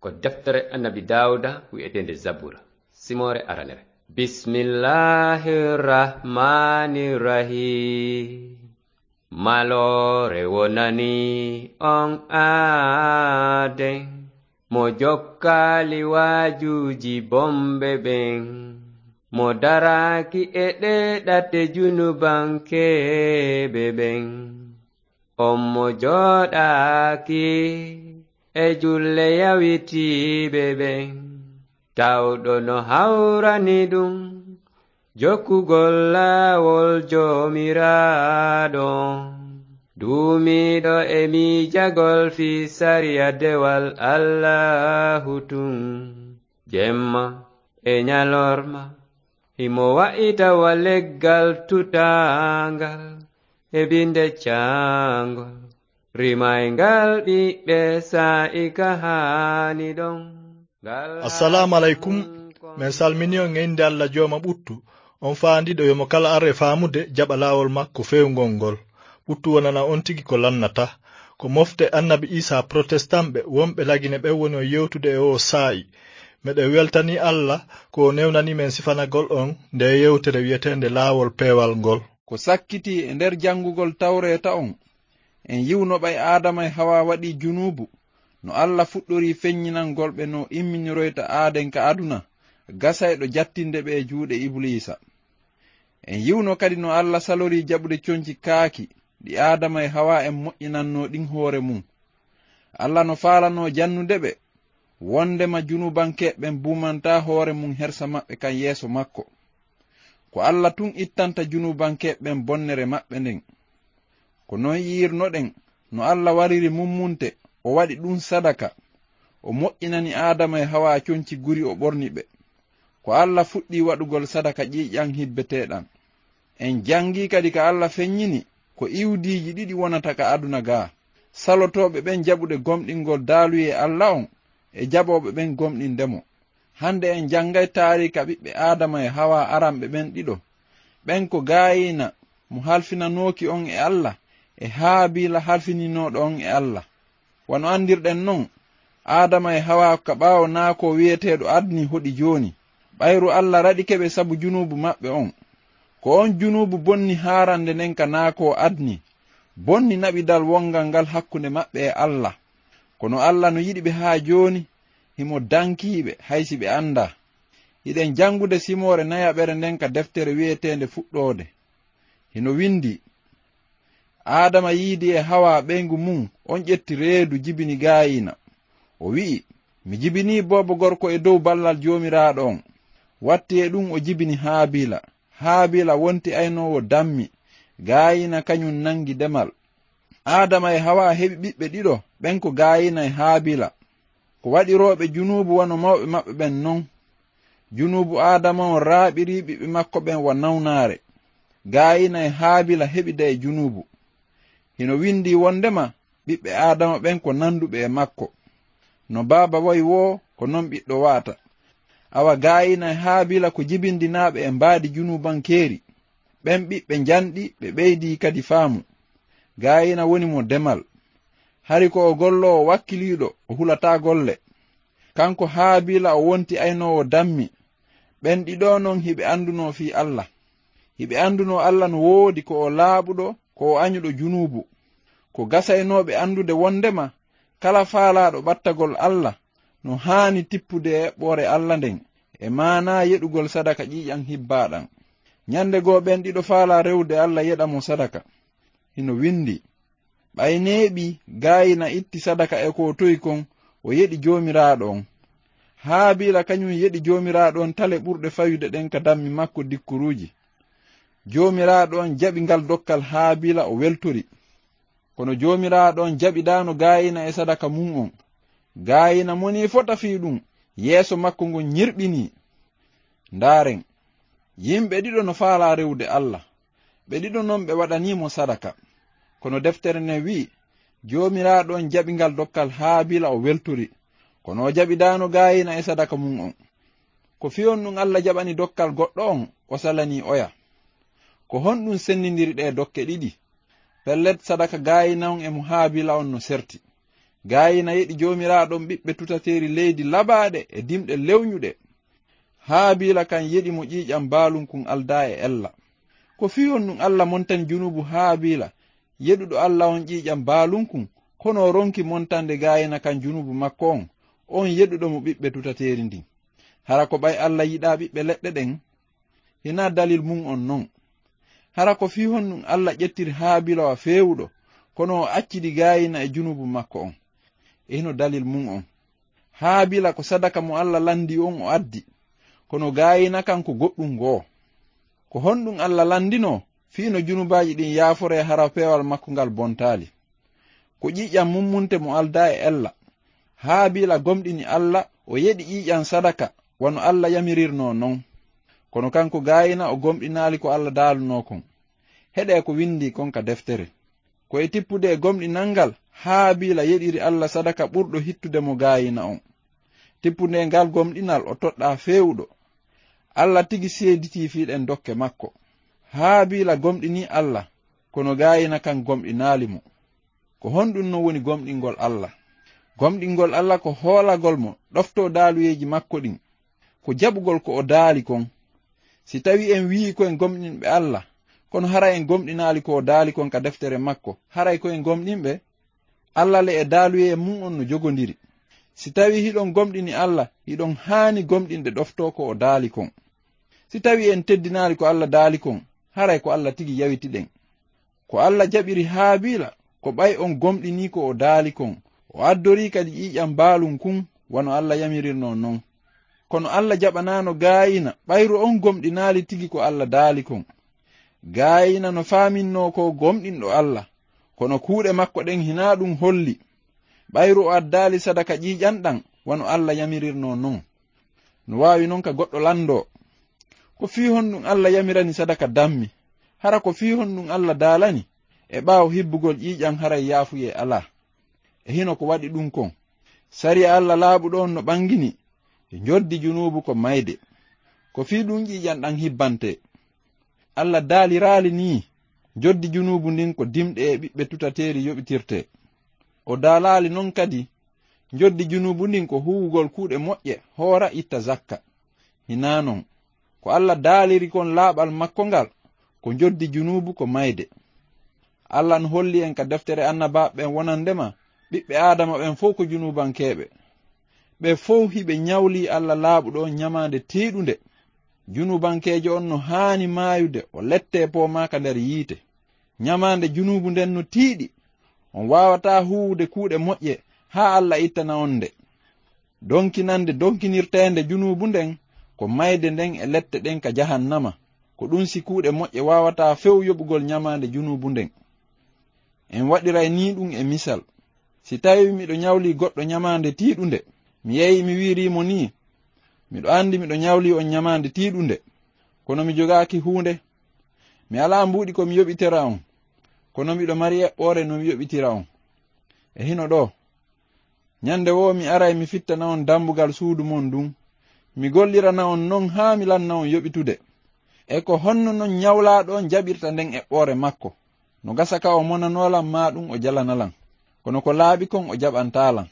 ko deftere annabi Dawuda wi'etende Zabura simore aranere. Bismillahirrahmanirrahim. Malore wonani on Aden mo jokkali wajuji bombe ben mo daraki e ɗeɗate junubankeɓe ben on mo joɗaki e julle yawitiɓe ben tawɗo no hawrani ɗum jokkugol laawol jomiraɗo duumiɗo e miijagol fi sariya dewal Allahu tun jemma e nyalorma himo wa'itawa leggal tutangal e binde cangol rimaygal ɓiɓɓe sa'ika hani ɗon. Assalamu alaikum. Min salmini on e inde Allah jooma ɓuttu. On faandiɗo yomo kala arre faamude jaɓa laawol makko fewngol ngol. ɓuttu wonana on tigi ko lannata. Ko mofte annabi Isa protestant ɓe wonɓe lagine ɓe woni o yewtude e o saa'i. Meɗe weltani Allah ko o newnani men sifanagol on nde yewtere wiyetende laawol peewal ngol. Ko sakkiti e nder jangugol tawreta on en yiwno ɓay Adama e Hawa waɗi junubu no Allah fuɗɗori feññinangolɓe no imminiroyta aaden ka aduna gasayɗo jattinde ɓe e juuɗe Iblisa. En yiwno kadi no Allah salori jaɓude coñci kaaki ɗi Adama e Hawa en moƴƴinanno ɗin hoore mum. Allah no faalano jannude ɓe wondema junubankeɓen bumanta hoore mum hersa maɓɓe kan yeeso makko. Ko Allah tun ittanta junubankeɓen bonnere maɓɓe nden. Ko non yirnoɗen no Allah wariri mummunte o waɗi ɗum sadaka o moƴƴinani Adama e Hawa coñci guri o ɓorni ɓe. Ko Allah fuɗɗi waɗugol sadaka ƴiƴan hibbeteɗan. En jangi kadi ka Allah feññini ko iwdiji ɗiɗi wonata ka aduna ga. Salotoɓe ɓen jaɓude gomɗingol daaluye Allah on e jaɓoɓe ɓen gomɗindemo. Hande en jangay taarika ɓiɓɓe Adama e Hawa aranɓe ɓen ɗiɗo. Ɓen ko gayina mo halfinanoki on e Allah e Haabila halfininoɗo on e Allah. Wano andirɗen non Adama e Hawa ka ɓaawo naako wiyeteɗo adni hoɗi joni. Ɓayru Allah raɗi keɓe sabu junubu maɓɓe on. Ko on junubu bonni haarande nden ka naako adni. Bonni naɓidal wongal ngal hakkunde maɓɓe e Allah. Kono Allah no yiɗi ɓe haa joni himo dankiɓe haysi ɓe anda. Hiɗen jangude simore nayaɓere nden ka deftere wiyetende fuɗɗode. Hino windi Adama yiidi e Hawa ɓeygu mum on ƴetti reedu jibini gayina. O wi'i mi jibini bobo gorko e dow ballal jomiraɗo on. Watti e ɗum o jibini Haabila. Haabila wonti aynowo dammi. Gayina kañum nangi demal. Adama e Hawa heɓi ɓiɓɓe ɗiɗo ɓen ko Gayina e Haabila. Ko waɗiroɓe junubu wano mawɓe maɓɓe ɓen non. Junubu Adama on raaɓiri ɓiɓɓe makko ɓen wa nawnare. Gayina e Haabila heɓida e junubu. Hino windi wondema ɓiɓɓe Adama ɓen ko nanduɓe e makko. No baaba wayi wo ko non ɓiɗɗo wata. Awa Gayina e Haabila ko jibindinaɓe e mbaadi junubankeeri. Ɓen ɓiɓɓe janɗi ɓe ɓeydi kadi faamu. Gayina woni mo demal. Hari ko o gollowo wakkiliɗo o hulata golle. Kanko Haabila o wonti aynowo dammi. Ɓen ɗiɗo non hiɓe anduno fi Allah. Hiɓe anduno Allah no woodi ko o laaɓuɗo ko o anyuɗo junubu. Ko gasaynoɓe andude wondema kala faalaɗo ɓattagol Allah no haani tippude e eɓɓore Allah nden e maana yeɗugol sadaka ƴiƴan hibbaɗan. Nyande goo ɓen ɗiɗo faala rewde Allah yeɗamo sadaka. Hino windi ɓayneeɓi Gayina itti sadaka e ko toyi kon o yeɗi jomiraɗo on. Haabila kañum yeɗi jomiraɗo on tale ɓurɗe fayude ɗen ka dammi makko dikkuruji. Jomiraɗo on jaɓi ngal dokkal Haabila o weltori. Kono jomiraɗo on jaɓidano Gayina e sadaka mum on. Gayina moni fota fi ɗum yeeso makko ngon ñirɓini. Ndaren yimɓe ɗiɗo no faala rewde Allah. Ɓe ɗiɗo non ɓe waɗanimo sadaka. Kono deftere ne wi jomiraɗo on jaɓi ngal dokkal Haabila o weltori. Kono o jaɓidano Gayina e sadaka mum on. Ko fiyon ɗum Allah jaɓani dokkal goɗɗo on o salani oya. Ko honɗum sennidiri ɗe dokke ɗiɗi. Pellet sadaka Gayina on e mo Haabila on no serti. Gayina yiɗi jomiraɗon ɓiɓɓe tutateri leydi labaɗe e dimɗe lewnyuɗe. Haabila kan yiɗi mo ƴiƴam baalunkun alda e ella. Ko fiyon ɗum Allah montan junubu Haabila yeɗuɗo Allah on ƴiƴam baalunkun, kono ronki montande gayina kan junubu makko on yeɗuɗo mo ɓiɓɓe tutateri ndin. Hara ko ɓay Allah yiɗa ɓiɓɓe leɗɗe ɗen, hina dalil mum on non. Hara ko fihon ɗum Allah ƴettiri Haabila wa fewuɗo, kono o accidi gayina e junubu makko on. Hino dalil mum on. Haabila ko sadaka mo Allah landi on o addi, kono gayina kan ko goɗɗum goo. Ko honɗum Allah landino, fiino junubaji ɗin yaafore hara pewal makko ngal bontali. Ko ƴiƴam mummunte mo alda e ella. Haabila gomɗini Allah, o yeɗi ƴiƴam sadaka, wano Allah yamirirno non. Kono kanko gayina o gomɗinali ko Allah daaluno kon. Heɗe ko windi kon ka deftere. Ko e tippude e gomɗinal ngal, Haabila yeɗiri Allah sadaka ɓurɗo hittude mo gayina on. Tippude ngal gomɗinal o toɗɗa fewuɗo. Allah tigi seediti fiɗen dokke makko. Haabila gomɗini Allah, kono gayina kan gomɗinali mo. Ko honɗum no woni gomɗingol Allah. Gomɗingol Allah ko hoolagol mo ɗofto daaluyeji makko ɗin, ko jaɓugol ko o daali kon. Si tawi en wi'i ko en gomɗinɓe Allah, kono hara en gomɗinali ko o daali kon ka deftere makko, haray ko en gomɗinɓe, Allah le e daaluye mum on no jogodiri. Si tawi hiɗon gomɗini Allah, hiɗon haani gomɗinde ɗofto ko o daali kon. Si tawi en teddinali ko Allah daali kon, haray ko Allah tigi yawitiɗen. Ko Allah jaɓiri Haabila, ko ɓay on gomɗini ko o daali kon, o addori kadi ƴiƴam baalum kun, wano Allah yamirirno non. Kono Allah jaɓanano gayina, ɓayru on gomɗinali tigi ko Allah daali kon. Gayina no faaminno ko gomɗinɗo Allah, kono kuuɗe makko ɗen hina ɗum holli. Ɓayru o addali sadaka ƴiƴanɗan, wano Allah yamirirno non. No wawi non ka goɗɗo lando. Ko fihon ɗum Allah yamirani sadaka dammi, hara ko fihon ɗum Allah daalani, e ɓaawo hibbugol ƴiƴan haray yaafuye ala. E hino ko waɗi ɗum kon, sariya Allah laaɓuɗo on no ɓangini, e joddi junubu ko mayde. Ko fi ɗum ƴiƴanɗan hibbante. Allah daaliraali ni, joddi junubu ndin ko dimɗe e ɓiɓɓe tutateri yoɓitirte. O daalaali non kadi, joddi junubu ndin ko huwugol kuuɗe moƴƴe hoora itta zakka. Hina non, ko Allah daaliri kon laaɓal makko ngal, ko joddi junubu ko mayde. Allah no holli en ka deftere annabaɓen wonandema, ɓiɓɓe Adama ɓen fof ko junubankeɓe. Ɓe fof hiɓe nyawli Allah laaɓuɗo on nyamande tiiɗunde. Junubankejo on no haani maayude o lette pomaka nder yiite. Nyamande junubu nden no tiiɗi, on wawata huwude kuuɗe moƴƴe ha Allah ittana on nde. Donkinande donkinirtende junubu nden ko mayde nden e lette ɗen ka jahannama, ko ɗum si kuuɗe moƴƴe wawata few yoɓugol nyamande junubu nden. En waɗiray ni ɗum e misal. Si tawi miɗo nyawli goɗɗo nyamande tiiɗunde, mi yehi mi wirimo ni, miɗo andi miɗo nyawli on nyamande tiiɗunde, kono mi jogaaki hunde. Mi ala mbuɗi ko mi yoɓitira on, kono miɗo mari eɓɓore no mi yoɓitira on. E hino ɗo, nyande wo mi aray mi fittana on dambugal suudu mon ndun, mi gollirana on non haa mi lanna on yoɓitude. E ko honno non nyawlaɗo on jaɓirta nden eɓɓore makko, no gasa ka o monanolan ma ɗum o jalanalan, kono ko laaɓi kon o jaɓantalan.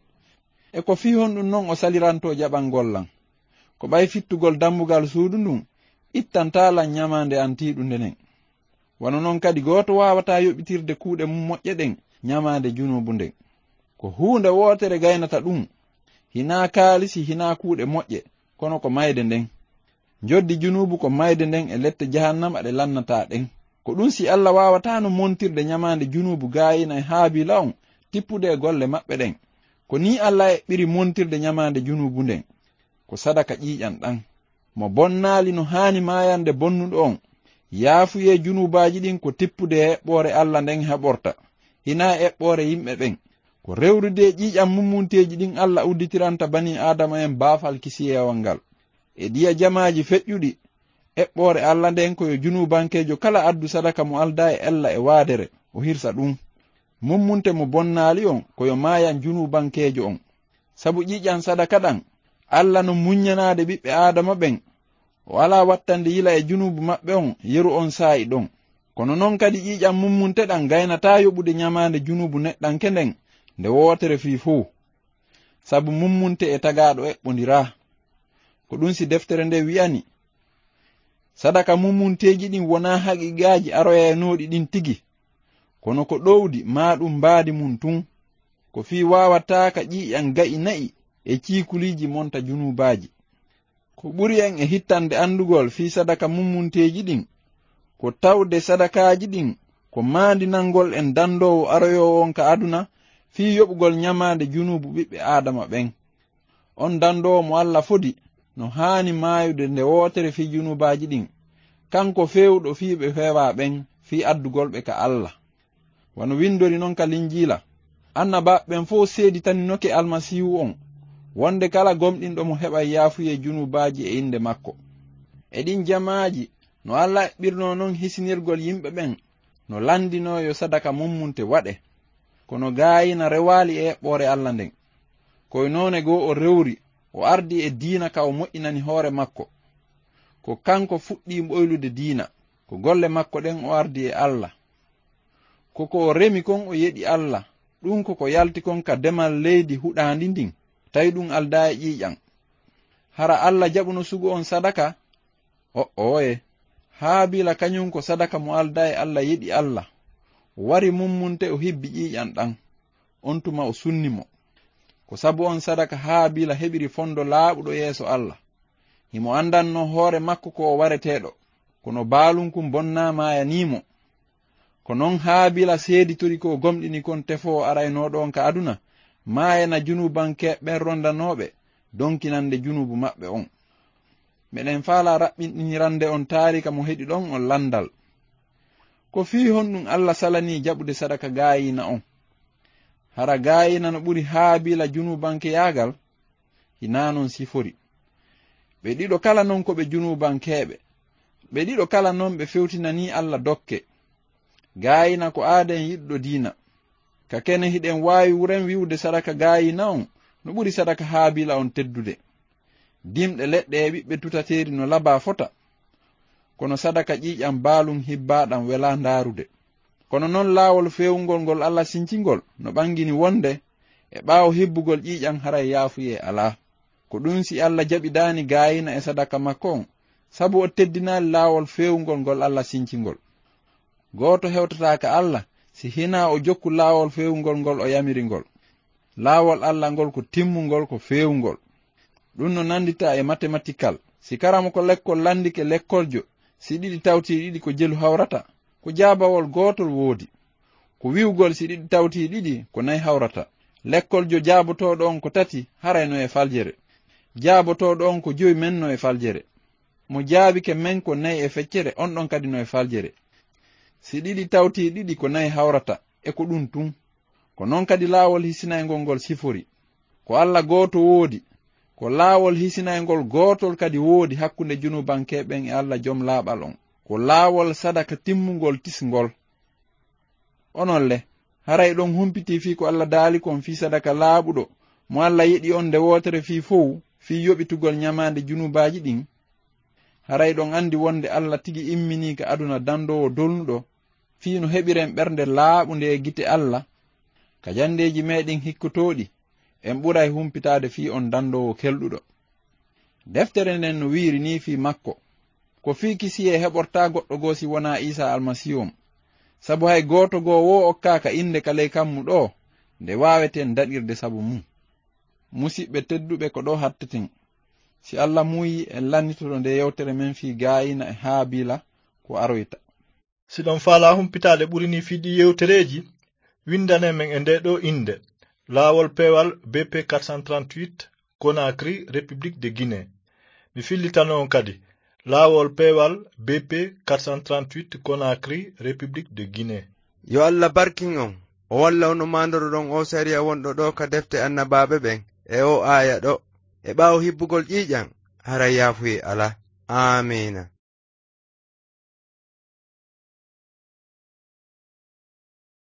E ko fihon ɗum non o saliranto jaɓangollan, ko ɓay fittugol dambugal suudu ndun ittantalan nyamande an tiiɗunde nden. Wano non kadi goto wawata yoɓitirde kuuɗe mum moƴƴe ɗen nyamande junubu nden. Ko huunde wotere gaynata ɗum, hina kaalisi hina kuuɗe moƴƴe, kono ko mayde nden. Joddi junubu ko mayde nden e lette jahannama ɗe lannata ɗen. Ko ɗum si Allah wawatano montirde nyamande junubu gayina e Haabila on tippude e golle maɓɓe ɗen. Ko ni Allah e ɓiri montirde nyamande junubu nden, ko sadaka ƴiƴan ɗan. Mo bonnali no haani mayande bonnuɗo on, yaafuye junubaji ɗin ko tippude eɓɓore Allah nden heɓorta, hina eɓɓore yimɓe ɓen. Ko rewrude ƴiƴam mummunteji ɗin Allah udditiranta bani Adama en baafal kisiyewal ngal. E ɗiya jamaji feƴƴuɗi, eɓɓore Allah nden koyo junubankejo kala addu sadaka mo alda e ella e waadere, o hirsa ɗum. Mummunte mo bonnali on koyo mayan junubankejo on. Sabu ƴiƴam sadaka ɗan, Allah no muñanade ɓiɓɓe Adama ɓen, o ala wattande yila e junubu maɓɓe on yeru on saa'i ɗon. Kono non kadi ƴiƴam mummunte ɗan gaynata yoɓude nyamande junubu neɗɗanke nden, nde wotere fii fuu, sabu mummunte e tagaaɗo eɓɓondira. Ko ɗum si deftere nde wi'ani, sadaka mummunteji ɗin wona haqiqaji aroyanoɗi ɗin tigi, kono ko ɗowdi ma ɗum mbaadi mum tun, ko fii wawata ka ƴiƴan ga'i na'i e ciikuliji monta junubaji. Ko ɓuri en e hittande andugol fii sadaka mummunteji ɗin, ko tawde sadakaji ɗin ko maandinangol en dandowo aroyowo on ka aduna fii yoɓugol nyamande junubu ɓiɓɓe adama ɓen. On dandowo mo Allah fodi no haani maayude nde wotere fii junubaji ɗin, kanko fewɗo fii ɓe fewa ɓen fii addugolɓe ka Allah. Wano windori non ka Linjila, annabaɓen fo seeditaninoke almasihu on, wonde kala gomɗinɗo mo heɓa yaafuye junubaji e inde makko. E ɗin jamaji no Allah ɓirno non hisinirgol yimɓe ɓen no landino yo sadaka mummunte waɗe, kono gaayina rewali e eɓɓore Allah nden. Koye noone goo o rewri o ardi e diina ka o moƴƴinani hoore makko. Ko kanko fuɗɗi ɓoylude diina, ko golle makko ɗen o ardi e Allah. Koko o remi kon o yeɗi Allah, ɗum koko yalti kon ka demal leydi huɗandi ndin, tawi ɗum alda e ƴiƴan. Hara Allah jaɓuno sugu on sadaka? Oye, Haabila kañum ko sadaka mo alda e Allah yeɗi Allah. O wari mummunte o hibbi ƴiƴan ɗan, on tuma o sunni mo. Ko sabu on sadaka Haabila heɓiri fondo laaɓuɗo yeeso Allah. Himo andanno hoore makko ko o wareteɗo, kono baalunkum bonnamayanimo. Ko non Haabila seeditori ko gomɗini kon tefo araynoɗo on ka aduna, maayana junubankeɓɓen rondanoɓe donkinande junubu maɓɓe on. Meɗen faala raɓɓinɗinirande on taarika mo heɗi ɗon on landal. Ko fii honɗum Allah salani jaɓude sadaka gaayina on. Hara gaayina no ɓuri Haabila junubanke yaagal, hina non sifori. Ɓe ɗiɗo kala non ko ɓe junubankeɓe, ɓe ɗiɗo kala non ɓe fewtinani Allah dokke. Gaayina ko aaden yiɗɗo diina, ka kene hiɗen waawi wuren wiwde sadaka gaayina on no ɓuri sadaka Haabila on teddude. Dimɗe leɗɗe e ɓiɓɓe tutateri no laba fota, kono sadaka ƴiƴam baalum hibbaɗam wela ndaarude. Kono non laawol fewngol ngol Allah sincingol no ɓangini wonde e ɓaawo hibbugol ƴiƴam haray yaafuye alaa. Ko ɗum si Allah jaɓidani gaayina e sadaka makko on, sabu o teddinali laawol fewngol ngol Allah sincingol. Gooto hewtata ka Allah si hina o jokku laawol fewngol ngol o yamiri ngol. Laawol Allah ngol ko timmungol ko fewngol. Ɗum no nandita e mathématical. Si karamo ko lekkol landike lekkoljo, si ɗiɗi tawti ɗiɗi ko jelu hawrata, ko jaabawol gootol woodi. Ko wiwgol si ɗiɗi tawti ɗiɗi ko nayi hawrata. Lekkoljo jaabotoɗo on ko tati harayno e faljere. Jaabotoɗo on ko joyi menno e faljere. Mo jaabike men ko nayi e feccere, on ɗon kadi no e faljere. Si ɗiɗi tawti ɗiɗi ko nayi hawrata, e ko ɗum tun. Ko non kadi laawol hisinaygol ngol sifori. Ko Allah gooto woodi, ko laawol hisinaygol gootol kadi woodi hakkunde junubankeɓen e Allah jom laaɓal on. Ko laawol sadaka timmugol tisngol. Onolle, haray ɗon humpiti fii ko Allah daali kon fii sadaka laaɓuɗo, mo Allah yiɗi on nde wotere fii fow, fii yoɓitugol nyamande junubaji ɗin. Haray ɗon andi wonde Allah tigi immini ka aduna dandowo dolnuɗo, fii no heɓiren ɓernde laaɓunde e gite Allah, ka jandeji meɗin hikkotoɗi, en ɓuray humpitade fii on dandowo kelɗuɗo. Deftere nden no wiiri ni fii makko, ko fii kisiye heɓorta goɗɗo goo si wona Isa almasihum, sabu hay gooto goo wo okkaka inde ka ley kammu ɗo, nde waweten daɗirde sabu mum. Musidɓe tedduɓe ko ɗo hatteten, si Allah muyi en lannitoɗo nde yewtere men fii gaayina e Haabila ko aroyta. Si ɗon faala humpitade ɓurini fiɗi yewtereji, windane men e nde ɗo inde laawol peewal BP 438 Conakry, République de Guinée. Mi fillitano on kadi laawol peewal BP 438 Conakry, République de Guinée. Yo Allah barkin on, o walla on o mandoroɗon o sariya wonɗo ɗo ka defte annabaɓe ɓen e o aya ɗo, e ɓaawo hibbugol ƴiƴam haray yaafuye ala. Amina.